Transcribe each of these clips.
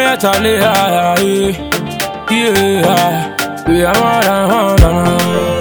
family, Charlie, yeah. We are more than one.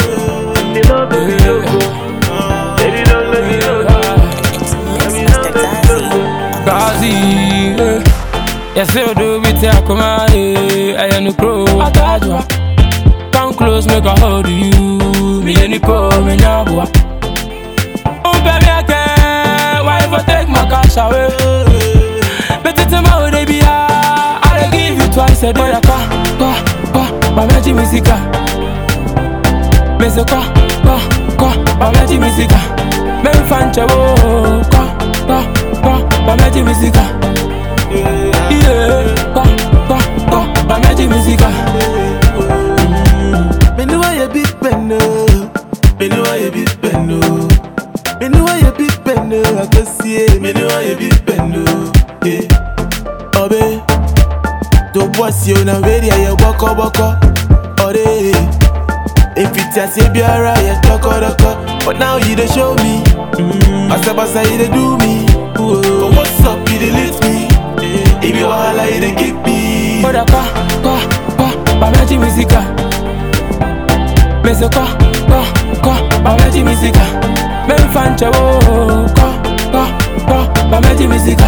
Yes, you do it, come on, I am the crow. I got you. Come close, make a hold you. Me and the pro, me now. Oh, baby, I can't. Why if I take my cash away? But it's a mouth, baby. I'll give you twice a day. My magic music. Me say, my magic music. Me fan chavo. My magic music. My magic music. Me know why you big penno. Me know why you big penno. Me know why you big penno. I can see it. Me know why you big penno. Obe, to boss you na ready. I waka. Ore, if it's a say biara, you talk. But now you dey show me. Basa you dey do me. But what's up, you dey lift me. If you wahala, you dey keep me. Oh, my magic music. Me say, my magic music. Me fan chavo. My magic music.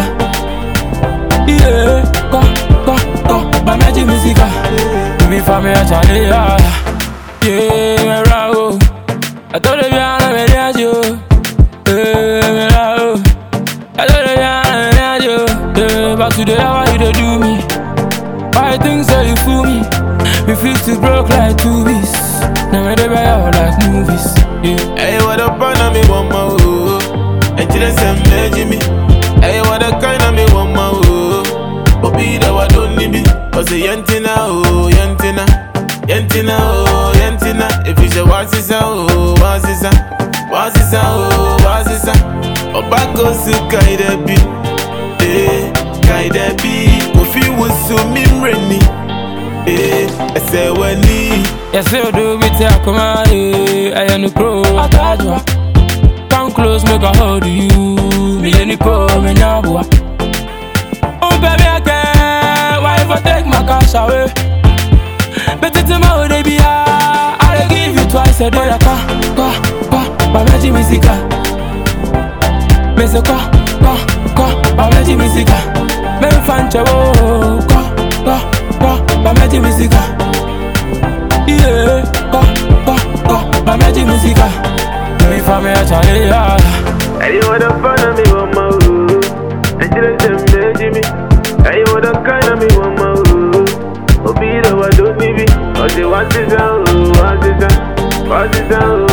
Yeah, my magic music. Me family, Charlie, yeah, bravo. I told you I'm ready, you. I told you I'm ready, but today how you dey do me? Why things so you fool me? We feel too broke like two beats. Now me dey buy out like movies. Yeah. Hey, what up, on me one more? And you say me. Hey, what a kind of me one more? But be the one don't need me. Cause the yentina, oh, yentina. If you say what's this, oh, what's this, Obako su kaide bi, kaide bi. Kofi wusu mimreni, ese wani. Yes, you do it, come on, I am the pro. I got you. Come close, make a hold you. Me and the pro, me now. Oh, baby, I can't. Why if I take my cash away? But it's a mouth, baby. I'll give you twice a day. My magic music. Me say, my magic music. Me fan chavo. My magic music. Yeah, my magic music. Me family, Charlie, yeah. Hey, what a fun of me, one more. And you say me. Hey, what a kind of me, one more. Oh, be the one don't need me. Oh, they want this out,